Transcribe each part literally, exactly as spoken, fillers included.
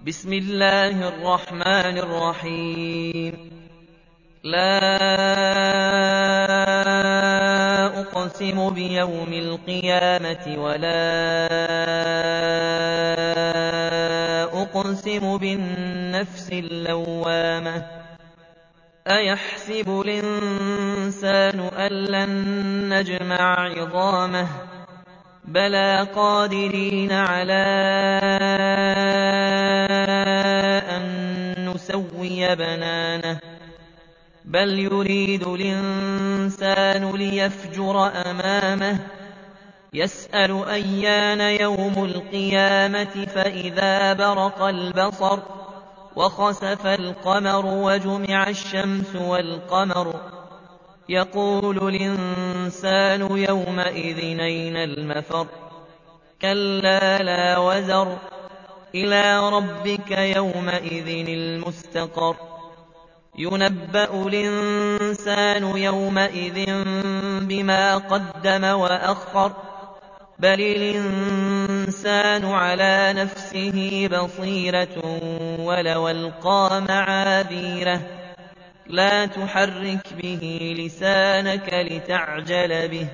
بسم الله الرحمن الرحيم لا أقسم بيوم القيامة ولا أقسم بالنفس اللوامة أيحسب الإنسان أن لن نجمع عظامه بلى قادرين على أن نسوي بنانه بل يريد الإنسان ليفجر أمامه يسأل أيان يوم القيامة فإذا برق البصر وخسف القمر وجمع الشمس والقمر يقول الإنسان يومئذ أين المفر كلا لا وزر إلى ربك يومئذ المستقر ينبأ الإنسان يومئذ بما قدم وأخر بل الإنسان على نفسه بصيرة ولو ألقى معاذيره لا تحرك به لسانك لتعجل به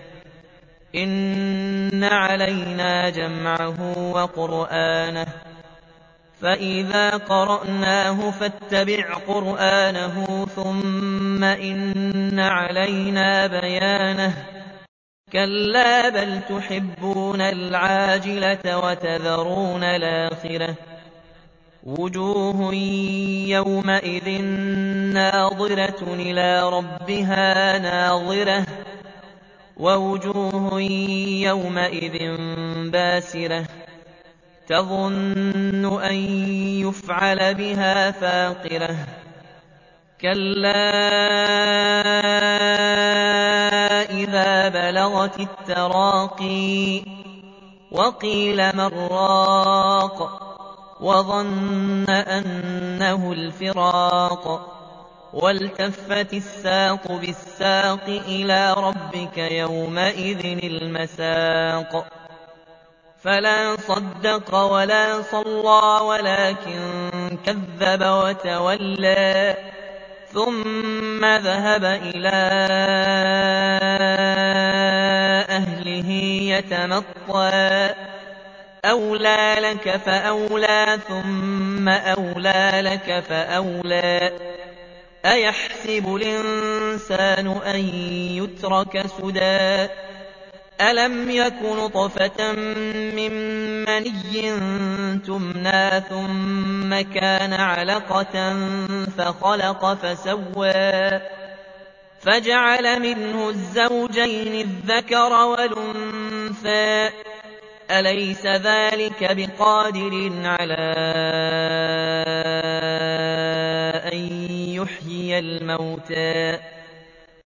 إن علينا جمعه وقرآنه فإذا قرأناه فاتبع قرآنه ثم إن علينا بيانه كلا بل تحبون العاجلة وتذرون الآخرة وجوه يومئذ ناظرة إلى ربها ناظرة ووجوه يومئذ باسرة تظن أن يفعل بها فاقرة كلا إذا بلغت التراقي وقيل من راق وظن أنه الفراق والتفت الساق بالساق إلى ربك يومئذ المساق فلا صدق ولا صلى ولكن كذب وتولى ثم ذهب إلى أهله يتمطى أولى لك فأولى ثم أولى لك فأولى أيحسب الإنسان أن يترك سدى ألم يك نطفة من مني تمنى ثم كان علقة فخلق فسوى فجعل منه الزوجين الذكر والأنثى أليس ذلك بقادر على أن يحيي الموتى